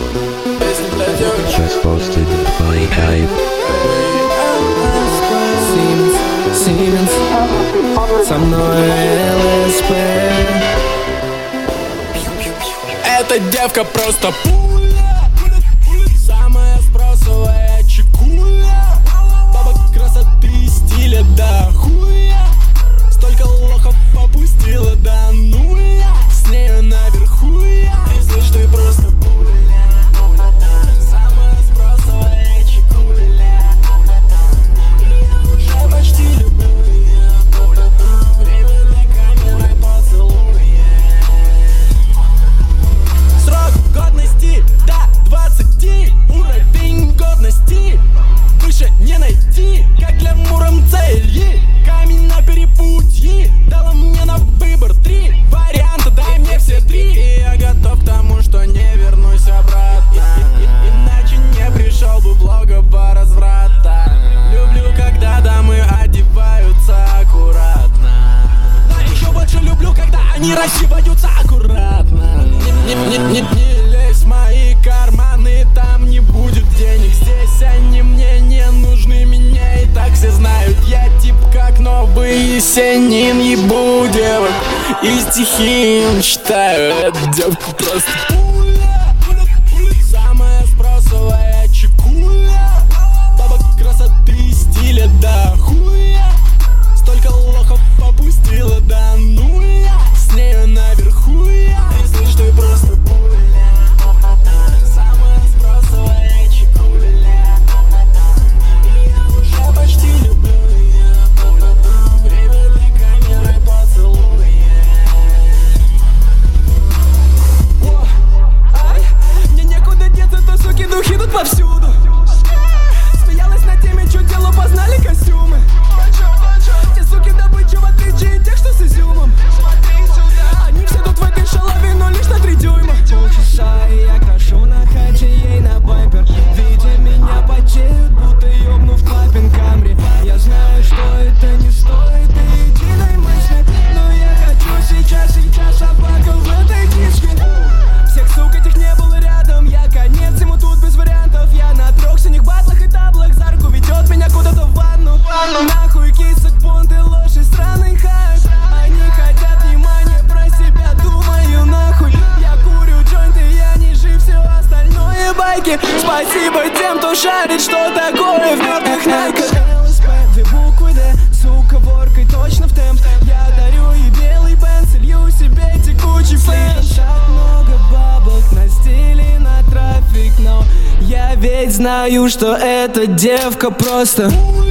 Just posted by Hype. Siemens, со мной ЛСП. Эта девка просто пуля, самая спросовая чекуля. Баба красоты и стиля до хуя. Столько лохов попустила до нуля. С нею наверху я. Если ж ты просто пуля, самая спросовая чекуля. Я уже почти люблю ее. Время для камеры поцелуя. Срок годности до 20. Уровень годности выше не найти. Как для Муром цели. Камень на перепутье дала мне на выбор 3 варианта, дай мне все 3. И я готов к тому, что не вернусь обратно. Иначе не пришел бы в логово разврата. Люблю, когда дамы одеваются аккуратно. Но еще больше люблю, когда они раздеваются аккуратно. Не лезь в мои карманы, там не будет денег. Здесь они мне не нужны, меня и так все знают. Я тип как новый Есенин, ебу девок и стихи им читаю. Эта девка просто пуля, самая спросовая чекуля. Баба красоты и стиля до хуя. Столько лохов попустила до нуля. С нею наверху я. Если ж ты просто пуля, самая спросовая чекуля. Я уже почти люблю ее. Время для камеры поцелуя. Мне некуда деться, то суки духи тут повсюду. Смеялась над теми, что дело, познали костюмы. Те суки добыча, в отличие от тех, что с изюмом. Они все тут в этой шалаве, но лишь на 3 дюйма. Полчаса, и я крашу на хате ей на бампер. Видя меня потеют, будто ёбнув клапин Камри. Я знаю, что это не стоит и единой мысли, но я хочу сейчас оплакал в этой книжке. Всех сук этих не было рядом, я конец ему тут без вариантов. Я на 3 синих батлах и таблах, за руку ведет меня куда-то в ванну. Нахуй кисок, понты, ложь и сраный хайп. Они хотят внимания, про себя думаю нахуй. Я курю джойнты, я не жив, все остальное байки. Спасибо тем, кто шарит, что такое в мертвых найках. ЛСП, 2 буквы Д, сука, воркой точно в темп. Я дарю ей белый бенз, лью себе текучий флэш. Много бабок на стиле, на трафик, но я ведь знаю, что эта девка просто